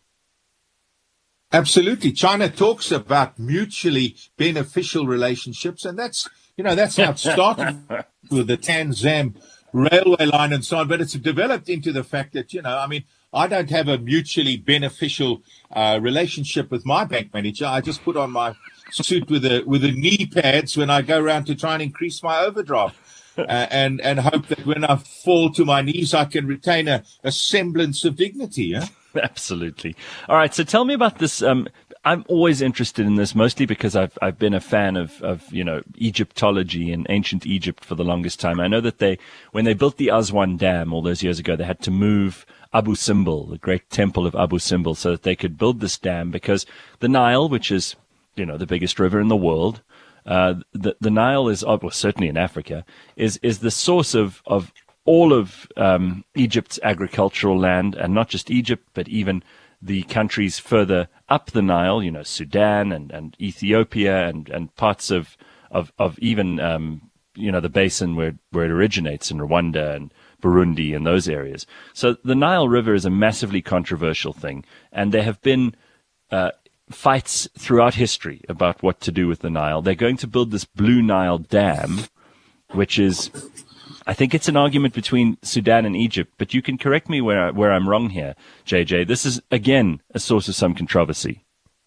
Absolutely. China talks about mutually beneficial relationships, and that's, you know, that's how it started with the Tanzam railway line and so on, but it's developed into the fact that, you know, I mean, I don't have a mutually beneficial uh, relationship with my bank manager. I just put on my suit with the with the knee pads when I go around to try and increase my overdraft, uh, and and hope that when I fall to my knees, I can retain a, a semblance of dignity. Yeah? Absolutely. All right. So tell me about this. Um, I'm always interested in this, mostly because I've I've been a fan of of you know Egyptology and ancient Egypt for the longest time. I know that they when they built the Aswan Dam all those years ago, they had to move Abu Simbel, the great temple of Abu Simbel, so that they could build this dam because the Nile, which is you know, the biggest river in the world. Uh, the, the Nile is, well, certainly in Africa, is, is the source of, of all of um, Egypt's agricultural land, and not just Egypt, but even the countries further up the Nile, you know, Sudan and, and Ethiopia and, and parts of, of, of even, um, you know, the basin where, where it originates in Rwanda and Burundi and those areas. So the Nile River is a massively controversial thing, and there have been uh, fights throughout history about what to do with the Nile. They're going to build this Blue Nile Dam, which is, I think it's an argument between Sudan and Egypt, but you can correct me where, I, where I'm wrong here, J J. This is, again, a source of some controversy.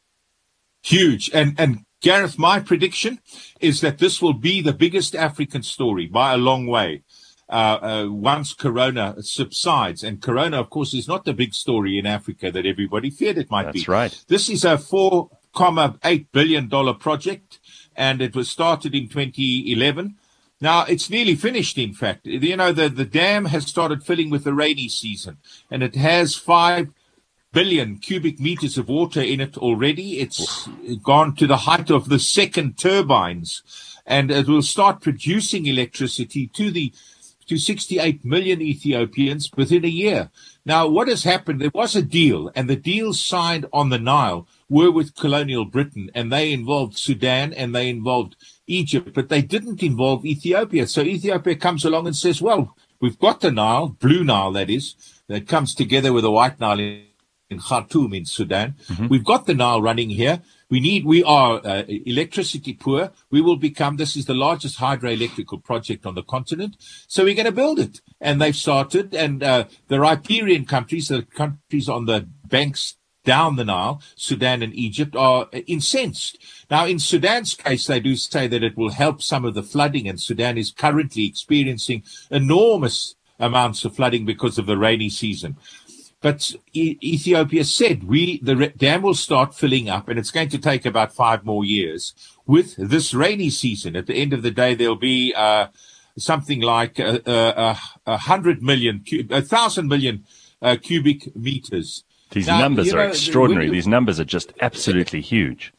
Huge. And, and Gareth, my prediction is that this will be the biggest African story by a long way. Uh, uh, once Corona subsides. And Corona, of course, is not the big story in Africa that everybody feared it might That's be. That's right. This is a four point eight billion dollars project, and it was started in twenty eleven. Now, it's nearly finished, in fact. You know, the, the dam has started filling with the rainy season, and it has five billion cubic meters of water in it already. It's gone to the height of the second turbines, and it will start producing electricity to the to sixty-eight million Ethiopians within a year. Now, what has happened? There was a deal, and the deals signed on the Nile were with colonial Britain, and they involved Sudan and they involved Egypt, but they didn't involve Ethiopia. So Ethiopia comes along and says, well, we've got the Nile, Blue Nile, that is, that comes together with the White Nile in, in Khartoum in Sudan. Mm-hmm. We've got the Nile running here. We need, we are uh, electricity poor. We will become, this is the largest hydroelectrical project on the continent. So we're going to build it. And they've started. And uh, the riparian countries, the countries on the banks down the Nile, Sudan and Egypt, are incensed. Now, in Sudan's case, they do say that it will help some of the flooding. And Sudan is currently experiencing enormous amounts of flooding because of the rainy season. But e- Ethiopia said we the re- dam will start filling up, and it's going to take about five more years. With this rainy season, at the end of the day, there'll be uh, something like a, a, a hundred million, cu- a thousand million uh, cubic meters. These now, numbers are know, extraordinary. you, These numbers are just absolutely huge.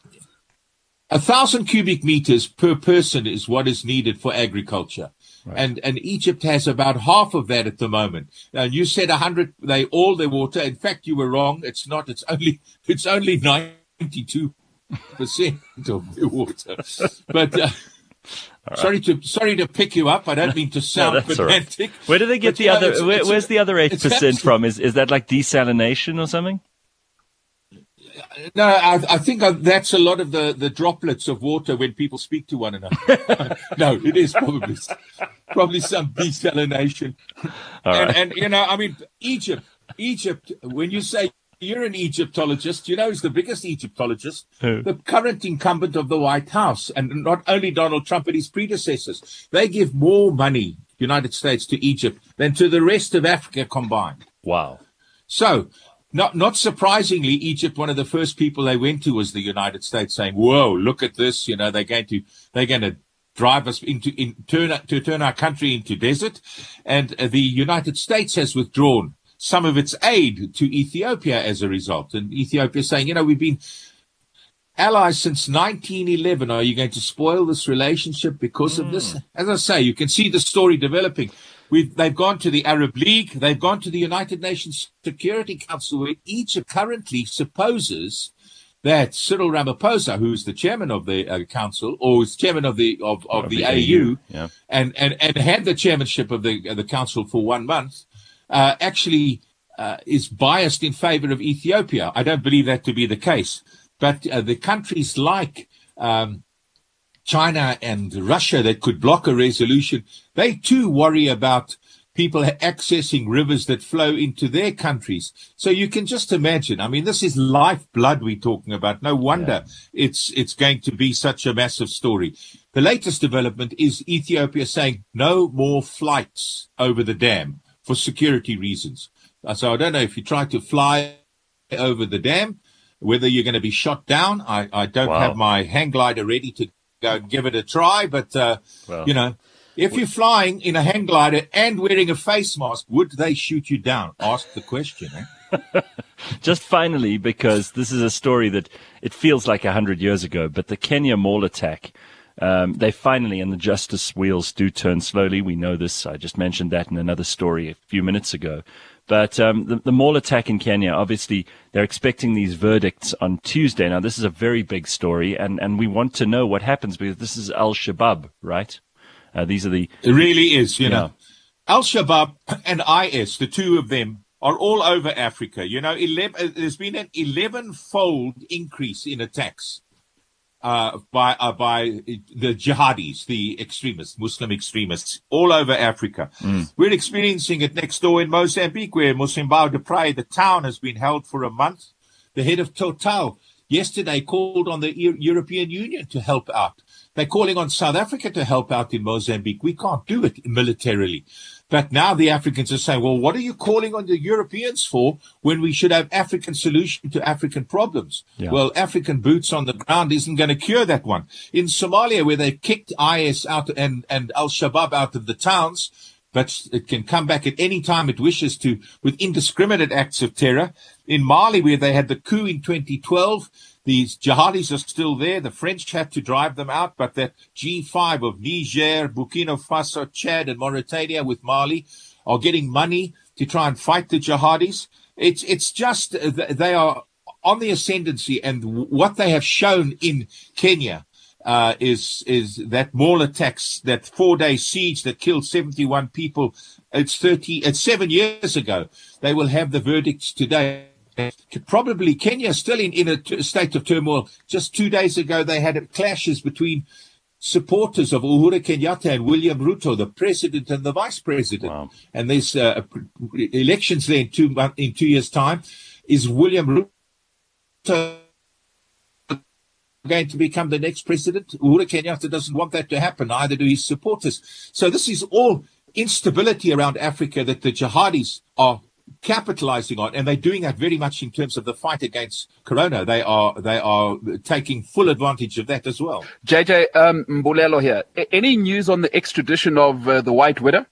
A thousand cubic meters per person is what is needed for agriculture. Right. And and Egypt has about half of that at the moment. Now, you said a hundred, they all their water. In fact, you were wrong. It's not. It's only it's only ninety-two percent of their water. But uh, right. sorry to sorry to pick you up. I don't mean to sound no, pedantic. Right. Where do they get but, the you know, other? it's, where, it's, where's the other eight percent from? Is is that like desalination or something? No, I, I think that's a lot of the, the droplets of water when people speak to one another. No, it is probably probably some desalination. All and, right. and, you know, I mean, Egypt, Egypt, when you say you're an Egyptologist, you know who's the biggest Egyptologist? Who? The current incumbent of the White House, and not only Donald Trump, but his predecessors. They give more money, United States, to Egypt than to the rest of Africa combined. Wow. So, Not not surprisingly, Egypt, one of the first people they went to was the United States, saying, "Whoa, look at this! You know, they're going to they're going to drive us into in turn to turn our country into desert." And uh, the United States has withdrawn some of its aid to Ethiopia as a result. And Ethiopia is saying, "You know, we've been allies since nineteen eleven. Are you going to spoil this relationship because mm. of this?" As I say, you can see the story developing. We've, they've gone to the Arab League. They've gone to the United Nations Security Council, where Egypt currently supposes that Cyril Ramaphosa, who's the chairman of the uh, council, or is chairman of the of, of, of the, the A U, A U yeah. and, and and had the chairmanship of the uh, the council for one month, uh, actually uh, is biased in favor of Ethiopia. I don't believe that to be the case, but uh, the countries like Um, China and Russia that could block a resolution, they too worry about people accessing rivers that flow into their countries. So you can just imagine, I mean, this is lifeblood we're talking about. No wonder yeah. it's it's going to be such a massive story. The latest development is Ethiopia saying no more flights over the dam for security reasons. So I don't know if you try to fly over the dam, whether you're going to be shot down. I, I don't wow. have my hang glider ready to go and give it a try, but, uh, well, you know, if you're flying in a hang glider and wearing a face mask, would they shoot you down? Ask the question, eh? Just finally, because this is a story that it feels like a hundred years ago, but the Kenya mall attack, um, they finally, and the justice wheels do turn slowly. We know this. I just mentioned that in another story a few minutes ago. But um, the, the mall attack in Kenya, obviously, they're expecting these verdicts on Tuesday. Now, this is a very big story, and, and we want to know what happens because this is Al-Shabaab, right? Uh, these are the... It really is, you yeah. know. Al-Shabaab and I S, the two of them, are all over Africa. You know, eleven, there's been an eleven-fold increase in attacks uh, by uh, by the jihadis, the extremists, Muslim extremists, all over Africa. Mm. We're experiencing it next door in Mozambique, where Mocimboa de Praia, the town, has been held for a month. The head of Total yesterday called on the E- European Union to help out. They're calling on South Africa to help out in Mozambique. We can't do it militarily. But now the Africans are saying, well, what are you calling on the Europeans for when we should have African solution to African problems? Yeah. Well, African boots on the ground isn't going to cure that one. In Somalia, where they've kicked I S out and, and Al-Shabaab out of the towns, but it can come back at any time it wishes to with indiscriminate acts of terror. In Mali, where they had the coup in twenty twelve, these jihadis are still there. The French had to drive them out, but that G five of Niger, Burkina Faso, Chad, and Mauritania with Mali are getting money to try and fight the jihadis. It's it's just they are on the ascendancy, and what they have shown in Kenya uh, is is that mall attacks, that four-day siege that killed seventy-one people. It's thirty, it's seven years ago. They will have the verdicts today. Probably Kenya still in, in a t- state of turmoil. Just two days ago, they had clashes between supporters of Uhuru Kenyatta and William Ruto, the president and the vice president. Wow. And there's uh, elections there in two, in two years' time. Is William Ruto going to become the next president? Uhuru Kenyatta doesn't want that to happen, either do his supporters. So this is all instability around Africa that the jihadis are capitalizing on, and they're doing that very much in terms of the fight against Corona. They are they are taking full advantage of that as well. J J, um, Mbulelo here. A- any news on the extradition of uh, the White Widow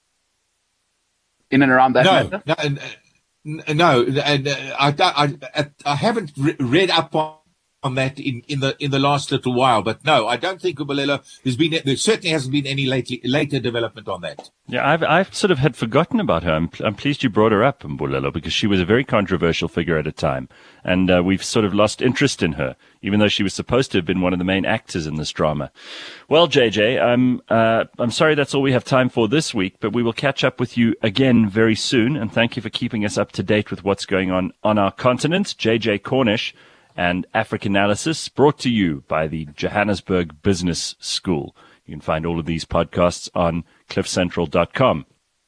in and around that no, matter? No, no, and uh, I, I, I haven't re- read up on. on that in, in the in the last little while, but no, I don't think Ubalelo, there's been there certainly hasn't been any lately, later development on that. Yeah, I've I've sort of had forgotten about her. I'm I'm pleased you brought her up, Mbulelo, because she was a very controversial figure at a time, and uh, we've sort of lost interest in her, even though she was supposed to have been one of the main actors in this drama. Well, J J, I'm uh, I'm sorry that's all we have time for this week, but we will catch up with you again very soon, and thank you for keeping us up to date with what's going on on our continent. J J Cornish and Africanalysis, brought to you by the Johannesburg Business School. You can find all of these podcasts on cliff central dot com.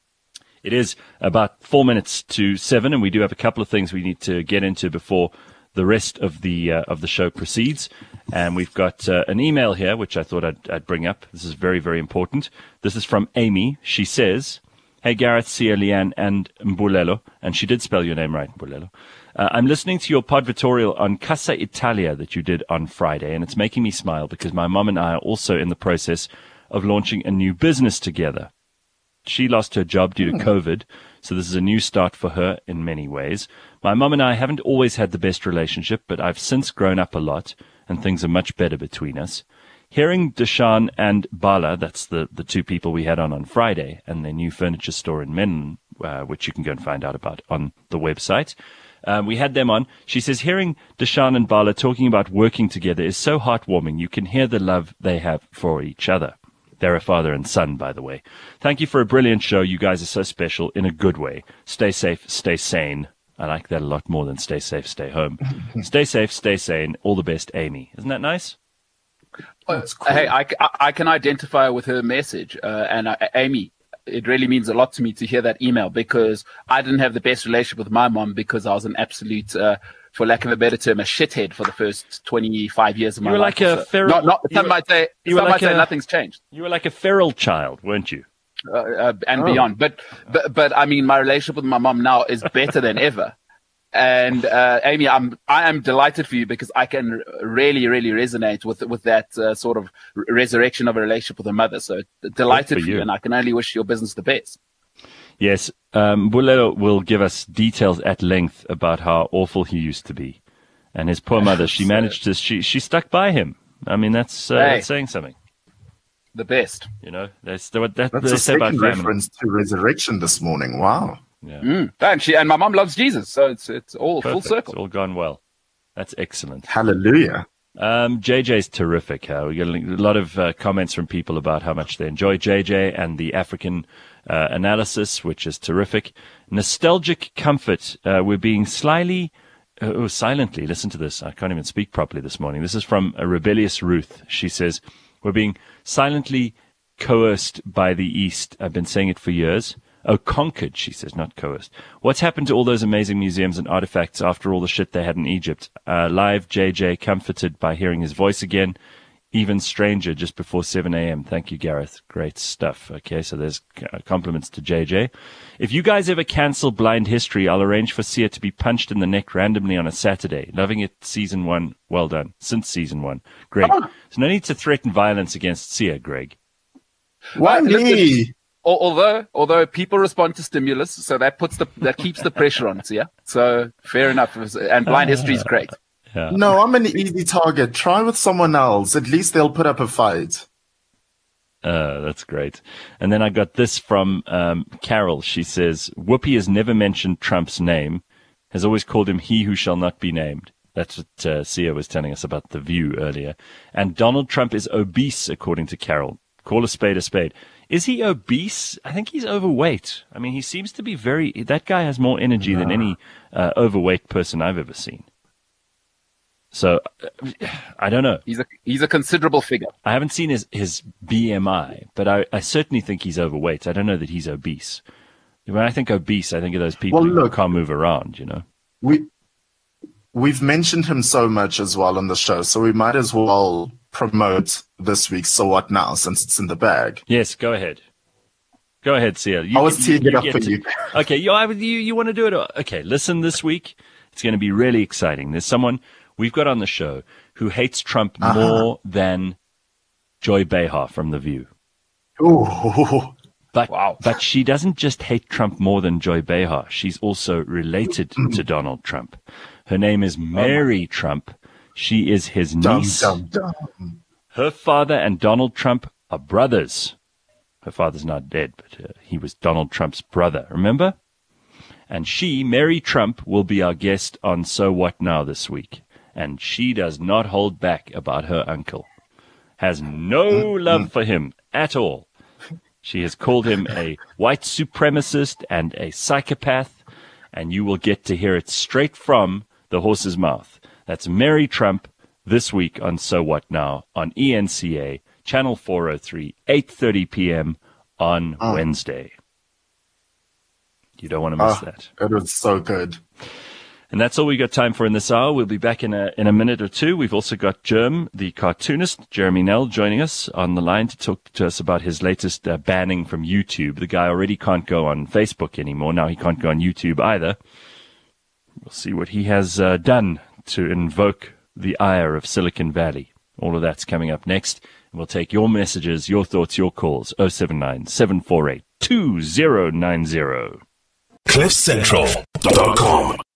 It is about four minutes to seven, and we do have a couple of things we need to get into before the rest of the uh, of the show proceeds. And we've got uh, an email here, which I thought I'd, I'd bring up. This is very, very important. This is from Amy. She says, "Hey, Gareth, Sia, Leanne, and Mbulelo," and she did spell your name right, Mbulelo. Uh, I'm listening to your podvitorial on Casa Italia that you did on Friday, and it's making me smile because my mom and I are also in the process of launching a new business together. She lost her job due to COVID, so this is a new start for her in many ways. My mom and I haven't always had the best relationship, but I've since grown up a lot, and things are much better between us. Hearing Deshaun and Bala, that's the, the two people we had on on Friday, and their new furniture store in Menlyn, uh, which you can go and find out about on the website. Um, we had them on. She says, hearing Deshaun and Bala talking about working together is so heartwarming. You can hear the love they have for each other. They're a father and son, by the way. Thank you for a brilliant show. You guys are so special in a good way. Stay safe, stay sane. I like that a lot more than stay safe, stay home. Stay safe, stay sane. All the best, Amy. Isn't that nice? Oh, that's cool. Hey, I, I can identify with her message. Uh, and uh, Amy, it really means a lot to me to hear that email, because I didn't have the best relationship with my mom because I was an absolute, uh, for lack of a better term, a shithead for the first twenty-five years of my life. You were like a so. feral. Not, not, some were, might say, some like might say a, nothing's changed. You were like a feral child, weren't you? Uh, uh, and oh. beyond. But, but, but I mean, my relationship with my mom now is better than ever. And uh, Amy, I'm I am delighted for you because I can really, really resonate with with that uh, sort of resurrection of a relationship with a mother. So delighted for you. you, and I can only wish your business the best. Yes, um, Mbulelo will give us details at length about how awful he used to be, and his poor mother. She managed to she she stuck by him. I mean, that's, uh, hey, that's saying something. The best, you know. That's what that, that's they a say about second reference to resurrection this morning. Wow. Yeah. Mm. And she and my mom loves Jesus, so it's it's all Perfect. full circle. It's all gone well. That's excellent. Hallelujah. Um, J J's terrific. Uh, we get a lot of uh, comments from people about how much they enjoy J J and the African uh, analysis, which is terrific. Nostalgic comfort. Uh, we're being slyly, uh, oh, silently. Listen to this. I can't even speak properly this morning. This is from a rebellious Ruth. She says, we're being silently coerced by the East. I've been saying it for years. Oh, conquered, she says, not coerced. What's happened to all those amazing museums and artifacts after all the shit they had in Egypt? Uh, live J J, comforted by hearing his voice again. Even stranger, just before seven a.m. Thank you, Gareth. Great stuff. Okay, so there's compliments to J J. If you guys ever cancel Blind History, I'll arrange for Sia to be punched in the neck randomly on a Saturday. Loving it, season one. Well done. Since season one. Greg. Oh. So no need to threaten violence against Sia, Greg. Why Uh, listen, me? Al- Although, although people respond to stimulus, so that puts the that keeps the pressure on. So yeah, so fair enough. And Blind History is great. Yeah. No, I'm an easy target. Try with someone else. At least they'll put up a fight. Uh, that's great. And then I got this from um, Carol. She says, Whoopi has never mentioned Trump's name, has always called him he who shall not be named. That's what uh, Sia was telling us about The View earlier. And Donald Trump is obese, according to Carol. Call a spade a spade. Is he obese? I think he's overweight. I mean, he seems to be very... That guy has more energy than any uh, overweight person I've ever seen. So, uh, I don't know. He's a he's a considerable figure. I haven't seen his, his B M I, but I, I certainly think he's overweight. I don't know that he's obese. When I think obese, I think of those people Well, who look. can't move around, you know. We we've mentioned him so much as well on the show, so we might as well promote this week's So What Now, since it's in the bag. Yes, go ahead. Go ahead, Sia. You, I was teeing it up get for to- you. Okay, you, I- you, you want to do it? Okay, listen this week. It's going to be really exciting. There's someone we've got on the show who hates Trump Uh-huh. more than Joy Behar from The View. Ooh. But, Wow. but she doesn't just hate Trump more than Joy Behar. She's also related to Donald Trump. Her name is Mary Trump. She is his Dum, niece. dum, dum. Her father and Donald Trump are brothers. Her father's not dead, but uh, he was Donald Trump's brother, remember? And she, Mary Trump, will be our guest on So What Now this week. And she does not hold back about her uncle. Has no love for him at all. She has called him a white supremacist and a psychopath, and you will get to hear it straight from the horse's mouth. That's Mary Trump this week on So What Now on E N C A, Channel four oh three, eight thirty p.m. on Ah. Wednesday. You don't want to miss Ah, that. it was so good. And that's all we got time for in this hour. We'll be back in a in a minute or two. We've also got Germ, the cartoonist, Jeremy Nell, joining us on the line to talk to us about his latest uh, banning from YouTube. The guy already can't go on Facebook anymore. Now he can't go on YouTube either. We'll see what he has uh, done to invoke the ire of Silicon Valley. All of that's coming up next. And we'll take your messages, your thoughts, your calls. oh seven nine, seven four eight, two oh nine oh. cliff central dot com